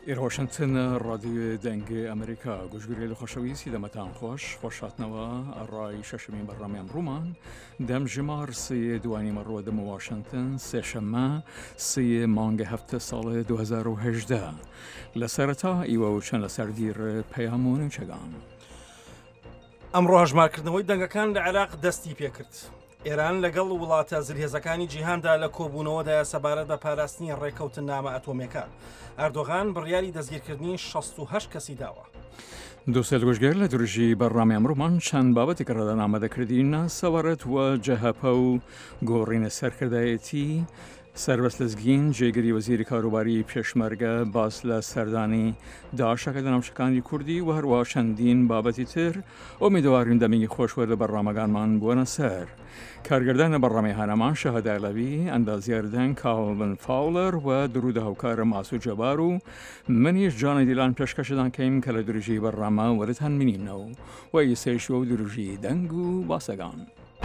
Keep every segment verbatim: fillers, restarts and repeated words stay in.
ئێرۆشنتن ڕادیۆ دەنگی ئەمریکا گوشگری لە خۆشەویستی دەمەتان خۆش خۆشاتنەوە ئەڕای شەشمین بەڕامیان ڕوومان دەم ژمار سێ دوانی مەڕۆ دەم واشنگتن سێشەممە سێ مانگە هەفتە ساڵی دو هەزار و هەژدە لە سەرەتا ئیوە و چەند لە سەردیر پەیامون و چەگان. ئەمڕۆ هەژمارکردنەوەی دەنگەکان لە عێراق دەستی پێکرد. ئێران لەگەڵ وڵاتە زرهێزەکانی جیهاندا لە کۆبوونەوەدا سەبارەت بە پاراستنی ڕێکەوتن نامە ئەتۆمێکە. ئەردۆغان بڕیاری دەستگیرکردنی شەست و هەشت کەسی داوە. دووسێ لەگوشگەر لە درژی بەڕامی ئەمڕۆمان چەند بابەتی کە ڕەدان ئامادەکردینە سەوارەت وە جەهەپە و گۆڕینە سەرکردایەتی سەربەست لەزگین جێگری وەزیری کاروباری پێشمەرگە باس لە سەردانی داعشەکە لە ناوچەکانی کوردی و هەروە چەندین بابەتی تر ئۆمیدوارین دەمێکی خۆشوە لە بەڕامەکانمان بوونە سەر. کارگردانە بەڕامی هانەمان شەهەداڵەوی ئەندازیاردەنگ کاڵڤن فاولەر و درودە هاوکارە ماسوود جەبار و منیش جانە دیلان پێشکەشدان کەیم کە لە درژی بەڕامە وەرتان بینینەوە و ئیسەیشوە و درژی دەنگ و باسەگان.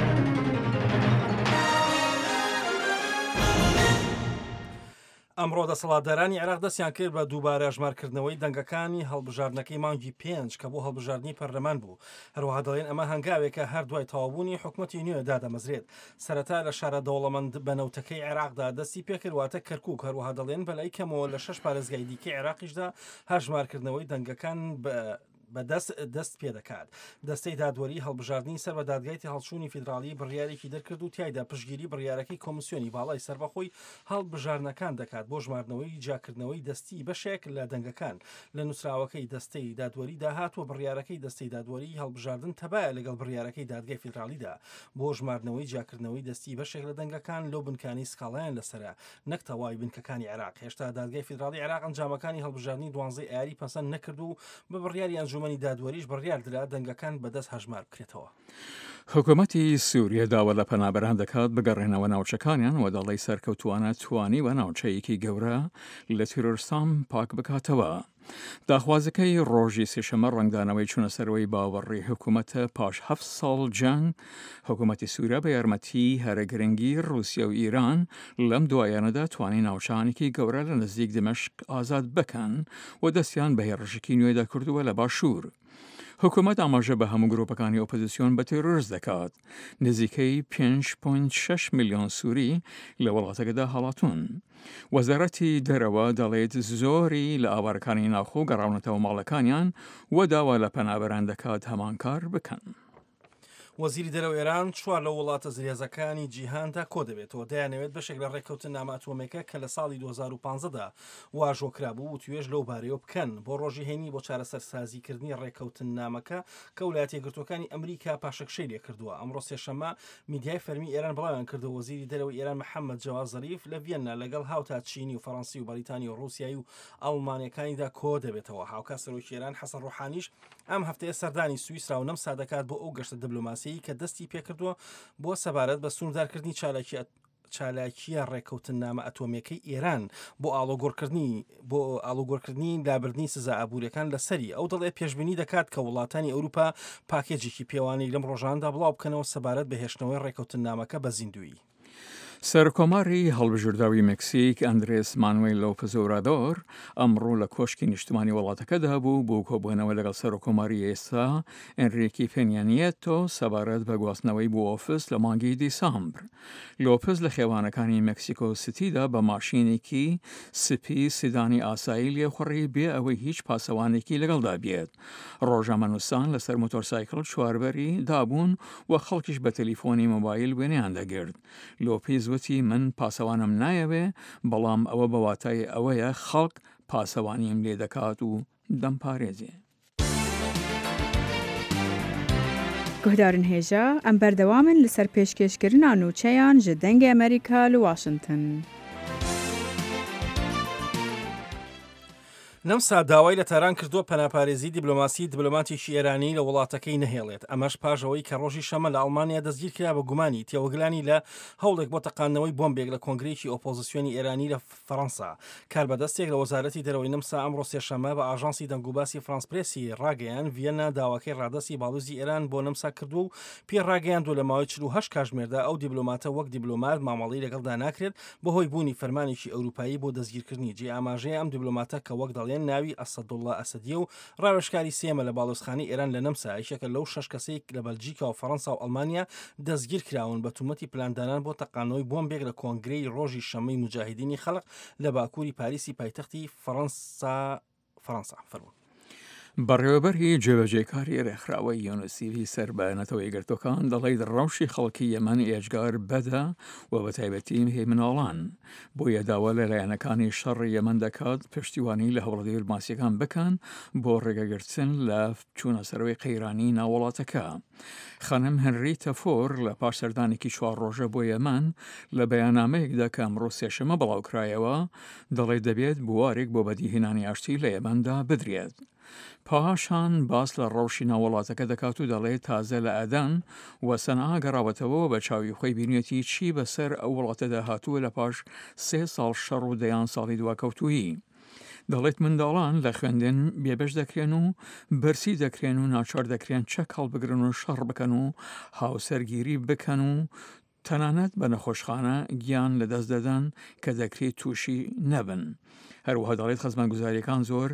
ئەمڕۆ دەسەڵاتدارانی عێراق دەستیان کرد بە دووبارە ژمارکردنەوەی دەنگەکانی هەڵبژاردنەکەی مانگی پێنج کە بۆ هەڵبژاردننی پەرلەمان بوو. هەروەها دەڵێن ئەمە هەنگاوێکە هەر دوای تەواوبوونی حکوومەتی نوێ دادەمەزرێت. سەرەتا لە شارە دەوڵەمەند بەنەوتەکەی عێراقدا دەستی پێکردواتە کەرکووک. هەروەها دەڵێن بەلای کەمەوە لە شەش پارێزگای دیکەی عێراقیشدا هەژمارکردنەوەی دەنگەکان بە بەدەست دەست پێ دەکات. دەستەی دادوەری هەڵبژاردننی سەر بە دادگایتی هەڵچوونی فیدراالی بڕیارێکی دەرکرد و تایدا پشگیری بڕیارەکەی کۆمسیۆنی باڵای سەربەخۆی هەڵبژاردنەکان دەکات بۆ ژمارنەوەی جاکردنەوەی دەستی بەشێک لە دەنگەکان. لە نووسراوەکەی دەستەی دادوەری داهاتوە بڕیارەکەی دەستەی دادوەری هەڵبژاردن تەبایە لەگەڵ بڕیارەکەی دادگای فیدراالیدا بۆ ژمارنەوەی جاکردنەوەی دەستی بەشێک لە دەنگەکان لەو بنکانی سکاڵیان لەسرە نەک تەواوی بنکەکانی عێراق. هێشتا دادگای فیدراالی عێراق ئەنجامەکانی هەڵبژاردننی دوانزەی ئایاری پەسەند نەکرد و بە بڕیاری ئەنجومەنی دادوەریش بڕیاردرا دەنگەکان بەدەست هەژمار بکرێتەوە. حکوومەتی سووریا داوا لە پەنابەران دەکات بگەڕێنەوە ناوچەکانیان و دەڵی سەرکەوتوانە توانی و ناوچەیەکی گەورە لە تیرۆرستان پاک بکاتەوە. داخوازەکەی ڕۆژی سێشەمە ڕنگدانەوەی چونەسەرەوەی باوەڕی حکوومەتە پاش هەفت ساڵ جەنگ حکوومەتی سووریا بە یارمەتی هەرە گرنگی رووسیا و ئیران لەم دوایانەدا توانی ناوچانێکی گەورە لە نزیک دمەشق ئازاد بکەن و دەستیان بە هێرشکی نوێدا کردووە لە باشوور. حکوومەت ئاماژە بە هەموو گرۆپەکانی ئۆپۆزیسیۆن بە تێرۆریست دەکات. نزیکەی پێنج و شەش ملیۆن سووری لە وڵاتەکەدا هەڵاتون. وەزارەتی دەرەوە دەڵێت زۆری لە ئاوارەکانی ناوخۆ گەڕاونەتەوە ماڵەکانیان و داوا لە پەنابەران دەکات هەمانکار بکەن. وەزیری دەرەوە ئێران چوار لە وڵاتە زرێزەکانی جیهاندا کۆ دەبێتەوە دەیانەوێت بەشێک لە ڕێکەوتن نامە ئەتۆمێکە کە لە ساڵی دو هەزار و پانزەدا واژۆکرا بوو و توێژ لەو بارەیەوە بکەن بۆ ڕۆژی هێنی بۆ چارەسەرسازیکردنی ڕێکەوتن نامەکە کە وڵاتە یەکگرتووەکانی ئەمریکا پاشەکشەی لێ کردووە. ئەمڕۆ سێشەممە میدیای فەرمی ئێران بڵاویان کردو وەزیری دەرەوە ئێران محەممەد جەواد زەریف لە ڤێننا لەگەڵ هاوتا چینی و فەڕەنسی و بەریتانی و رووسیایی و ئەڵمانیەکانیدا کۆ دەبێتەوە. هاوکا سەرۆکی ئێران حەسەن ڕوحانیش ئەم هەفتەیە سەردانی سوئیسرا و نەم سادەکات بۆ ئەو گەشتە دیبلۆماسیی کە دەستی پێ کردووە بۆ سەبارەت بە سنوردارکردنی چالاکی چالاکیە ڕێکەوتن نامە ئەتۆمیەکەی ئێران بۆ ئاڵۆگۆڕکردنی بۆ ئاڵۆگۆڕکردنی لابردنی سزا ئابوووریەکان لەسەری ئەو دەڵێ پێشبینی دەکات کە وڵاتانی ئەوروپا پاکێجێکی پێوانی لەم ڕۆژاندا بڵاو بکەنەوە سەبارەت بە هێشتنەوەی ڕێکەوتن نامەکە بە زیندوی. سەرکۆماری هەڵبژارداوی مکسیک ئەندرێس مانوێل لۆپز ئۆبرادۆر ئەمڕۆ لە کۆشکی نیشتمانی وڵاتەکەدا بوو بۆ کۆبوونەوە لەگەڵ سەرکۆماری ئێستا ئەنریکی پێنیانیێتۆ سەبارەت بە گواستنەوەی بۆ ئۆفیس لە مانگی دیسامبر. لۆپز لە خێوانەکانی مەکسیکۆ سیتیدا بە ماشینێکی سپی سیدانی ئاسایی لێخوڕی بێ ئەوەی هیچ پاسەوانێکی لەگەڵدا بێت. ڕۆژەمەنووسان لەسەر مۆتۆرسایکڵ چواربەری دابوون و خەڵکیش بە تەلیفۆنی مۆبایل وێنەیان دەگرت. لۆپیز وتی من پاسەوانم نایەوێ بەڵام ئەوە بەواتای ئەوەیە خەڵک پاسەوانیم لێ دەکات و دەمپارێزێ. گوهدارن هێژە ئەم بەردەوامن لەسەر پێشکەشکردنا نووچەیان ji dengê ئەمریکا li Washington. نەمسا داوای لە تاران کردووە پەناپارێزی دیبلۆماسی دیبلۆماتێکی ئێرانی لە وڵاتەکەی نەهێڵێت. ئەمەش پاژەوەی کە ڕۆژی شەمە لە ئەڵمانیا دەستگیر کرا بە گومانی تێوەگلانی لە هەوڵێک بۆ تەقاندنەوەی بۆمبێک لە کۆنگرێکی ئۆپۆزیسیۆنی ئێرانی لە فەڕەنسا. کاربەدەستێک لە وەزارەتی دەرەوەی نەمسا ئەمڕۆ سێشەمە بە ئاژانسی دەنگوباسی فرانس پرێسی ڕاگەیان ڤێننا داواکەی ڕادەسی باڵوزی ئێران بۆ نەمسا کردو و پێ ڕاگەیاندوو لە ماوەی چل و هەشت کاتژمێردا ئەو دیبلۆماتە وەک دیبلۆمات مامەڵەی لەگەڵدا ناکرێت بەهۆی بوونی فەرمانێکی ئەوروپایی بۆ دەستگیرکردنی جێ ئاماژەیە ئەم دیبلۆماتە کە وەک دەڵێن دەڵێن ناوی ئەسەدوڵڵا ئەسەدیە و ڕاوێژکاری سێمە لە باڵۆزخانەی ئێران لە نەمسایشەکە لەو شەش کەسێک لە بەلجیکا و فەڕەنسا و ئەڵمانیا دەستگیر کراون بە تومەتی پلاندانان بۆ تەقانەوەی بۆمبێک لە کۆنگرەی ڕۆژی شەمەی مجاهیدینی خەڵق لە باکووری پاریسی پایتەختی فەڕەنسا فەڕەنسا فەرموو. بەڕێوەبەری جێبەجێکاری ڕێکخراوەی یۆنسیوی سەر بە نەتەوەی گرتوەکان دەڵێت ڕەوشی خەڵکی یەمەن ئێجگار بەدە و بە تایبەتی هێ مناڵان بۆیە داوا لە لایەنەکانی شەڕی یەمەن دەکات پشتیوانی لە هەوڵەدەی ماسیەکان بکەن بۆ ڕێگەگرتن لە چوونە سەرەوەی قەیرانی ناوەڵاتەکە. خانم هەنریتە فۆر لە پاش سەردانێکی چوار ڕۆژە بۆ یەمەن لە بەیاننامەیەکدا کە ئەمڕۆ سێشەمە بڵاوکرایەوە دەڵێت دەبێت بوارێک بۆ بەدیهێنانی ئاشتی لە یەمەندا بدرێت. پاشان باس لە ڕەوشی ناوەڵاتەکە دەکات و دەڵێت تازە لە ئەدەن و سەنعا گەڕاوەتەوە بە چاوی خۆی بینوێتی چی بەسەر ئەو وڵاتەدا هاتووە لە پاش سێ ساڵ شەڕ و دەیان ساڵی دواکەوتووی. دەڵێت منداڵان لە خوێندن بێبەش دەکرێن و بەرسی دەکرێن و ناچار دەکرێن چەک هەڵبگرن و شەڕ بکەن و هاوسەرگیری بکەن و تەنانەت بە نەخۆشخانە گیان لەدەست دەدەن کە دەکرێت تووشی نەبن. هەروەها دەڵێت خزمەتگوزاریەکان زۆر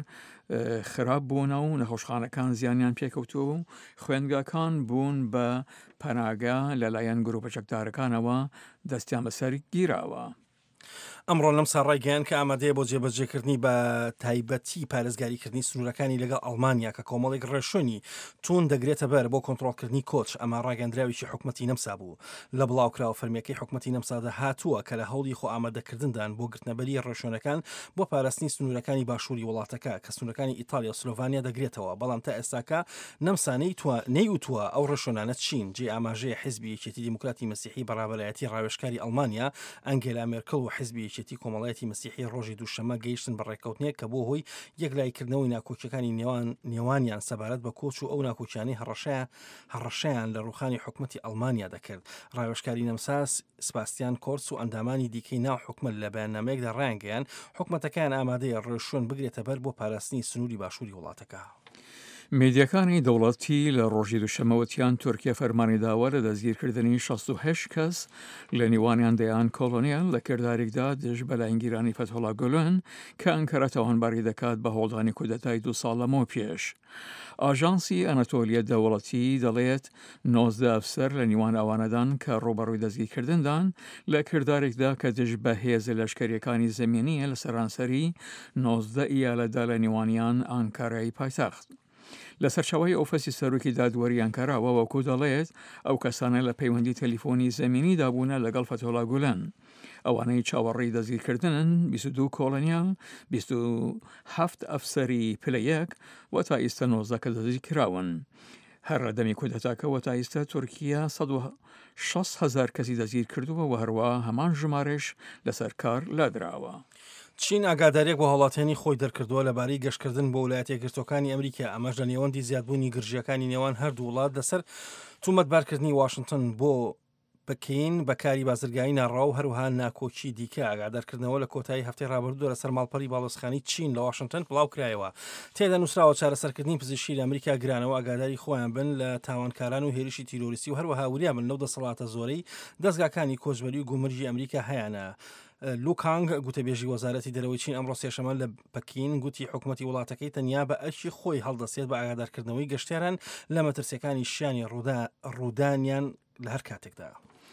خراپ بوونە و نەخۆشخانەکان زیانیان پێکەوتووە و خوێندگاکان بوون بە پەناگا لەلایەن گروپە چەکدارەکانەوە دەستیان بەسەر گیراوە. ئەمڕۆ لەم ساڕایگەیان کە ئامادەیە بۆ جێبەجێکردنی بە تایبەتی پارێزگاریکردنی سنوورەکانی لەگەڵ ئەڵمانیا کە کۆمەڵێک ڕێشۆنی تون دەگرێتە بەر بۆ کۆنتڕۆلکردنی کۆچ ئەمە ڕاگەندراویی حکومەتی نەمسا بوو. لە بڵاوکراوە فەرمیەکەی حکومەتی نەمسادا هاتووە کە لە هەوڵی خۆ ئامادەکردندان بۆ گرتنەبەری ڕێشۆنەکان بۆ پاراستنی سنوورەکانی باشووری وڵاتەکە کە سنوورەکانی ئیتالیا و سلۆڤانیا دەگرێتەوە، بەڵام تا ئێستاکە نەمسانەی نەیوتووە ئەو ڕێشۆنانە چین. جێ ئاماژەیە حیزبی یەکێتی دیموکراتی مەسیحی بەڕابەرایەتی ڕاوێژکاری ئەڵمانیا ئەنگێلا مێرکڵ و حیزبی یەکێتی کۆمەڵایەتی مەسیحی ڕۆژی دووشەمە گەیشتن بە ڕێکەوتنێک کە بۆ هۆی یەکلایکردنەوەی ناکۆچیەکانی نێوان نێوانیان سەبارەت بە کۆچ و ئەو ناکۆچیانەی هەڕەشەیان لە ڕوخانی حکومەتی ئەڵمانیا دەکرد. ڕاوێژکاری نەمساس سپاستیان کۆرس و ئەندامانی دیکەی ناو حکومەت لە بەیاننامەیەکدا ڕایانگەیان حکومەتەکان ئامادەیە ڕێشۆن بگرێتە بەر بۆ پاراستنی سنووری باشووری وڵاتەکە. میدیەکانی دەوڵەتی لە ڕۆژی دووشەمەوەتیان تورکیا فەرمانی داوە لە دەستگیرکردنی شەست و هەشت کەس لە نیوانیان دەیان کۆلۆنیال لە کردارێکدا دژ بە لاینگیرانی فەتحوڵا گولن کە ئەنکەرە تاوانباری دەکات بە هۆڵدانی کودەتای دوو ساڵ لەمەوە پێش. ئاژانسی ئەنەتۆلیە دەوڵەتی دەڵێت نۆزدە ئەفسەر لە نیوان ئەوانەدان کە ڕۆبەڕووی دەستگیرکردندان لە کردارێکدا کە دژ بە هێزە لەشکریەکانی زەمینیە لە سەرانسەری نۆزدە ئیالەدا لە نیوانیان ئانکارای پایتەخت. لە سەرچاوی ئۆفیسی سەرۆکی دادوەری ئەنکاراوە وەکو دەڵێت ئەو کەسانە لە پەیوەندی تەلیفۆنی زەمینی دابوونە لەگەڵ فەتحوڵا گولن. ئەوانەی چاوەڕێی دەستگیرکردنن بیست و دوو کۆلۆنیال، بیست و هەفت ئەفسەری پلەیەک و تا ئێستا نۆزدە کە دەستگیرکراون. هەر ڕەدەمی کودەتاکەوە تا ئێستا تورکیا سەد و شەست هەزار کەسی دەستگیر کردووە و هەروە هەمان ژمارەش لەسەر کار لادراوە. چین ئاگاداریەک بۆ هەڵاتێنی خۆی دەرکردووە لەبارەی گەشتکردن بۆ ویلایەتە یەکگرتووەکانی ئەمریکا. ئەمەش لە نێوەندی زیادبوونی گرژیەکانی نێوان هەردوو وڵات لەسەر تومەتبارکردنی واشنگتن بۆ بکەین بەکاری بازرگایی ناڕاو و هەروەها ناکۆچی دیکە. ئاگادارکردنەوە لە کۆتایی هەفتەی ڕابردووە لەسەر ماڵپەڕی باڵۆزخانی چین لە واشنگتن بڵاوکرایەوە. تێدا نووسراوە چارەسەرکردنی پزیشکی لە ئەمریکا گرانەوە ئاگاداری خۆیان بن لە تاوانکاران و هێرشی تیرۆریستی و هەروەها وریان بن لەو دەسەڵاتە زۆرەی دەستگاکانی کۆچبەری و گومرجی ئەمریکا هەیەە. لوکانگ گوتەبێژی وەزارەتی دەرەوەی چین ئەمڕۆ سێشەمە لە پەکین گوتی حکومەتی وڵاتەکەی تەنیا بە ئەرکی خۆی هەڵدەسێت بە ئاگادارکردنەوەی گەشتیاران لە مەترسیەکانی شیانی ڕوودانیان لە هەر کاتێکدا.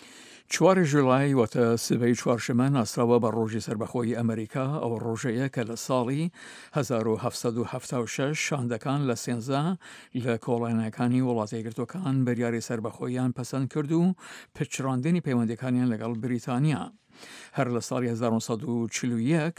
چواری ژوڵای واتە سبەی چوارشەمە ناسراوە بە ڕۆژی سەربەخۆی ئەمریکا ئەو ڕۆژەیە کە لە ساڵی هەزار و هەفسەد و هەفتە و شەش شاندەکان لە سێنزە لە کۆڵایەنەکانی وڵاتە یەکگرتووەکان بەریاری سەربەخۆییان پەسەند کرد و پچڕاندنی پەیوەندیەکانیان لەگەڵ بریتانیا. هەر لە ساڵی هەزار و سەد و چل و یەک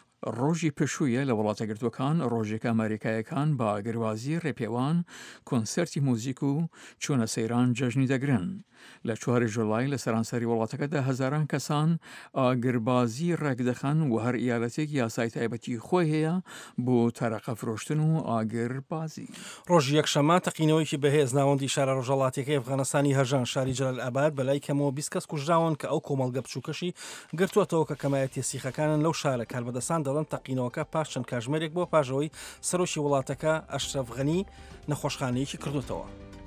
ڕۆژی پشوویە لە وڵاتە گرتوەکان ڕۆژێک ئەمریکایەکان بە ئاگربازی ڕێپێوان کۆنسەرتی موزیک و چوونە سەیران جەژنی دەگرن. لە چواری ژوڵای لە سەرانسەری وڵاتەکەدا هەزاران کەسان ئاگربازی ڕێکدەخەن و هەر ئیالەتێک یاسای تایبەتی خۆی هەیە بۆ تەرەقە فرۆشتن و ئاگربازی. ڕۆژی یەکشەمە تەقینەوەیکی بەهێز ناوەندی شارە ڕۆژهەڵاتیەکەی ئەفغانستانی هەژان شاری جەلال ئاباد بەلای کەمەوە بیست کەس کوژراون کە ئەو کۆمەڵگە بچووکەشی گرتووەتەوە کە کەمایەتی سیخەکانن لەو شارە کاربەدەسان دەڵێن تەقینەوەکە پاش چەند کاتژمێرێک بۆ پاژەوەی سەرۆکی وڵاتەکە ئەشرەف غەنی نەخۆشخانەیەکی کردوتەوە.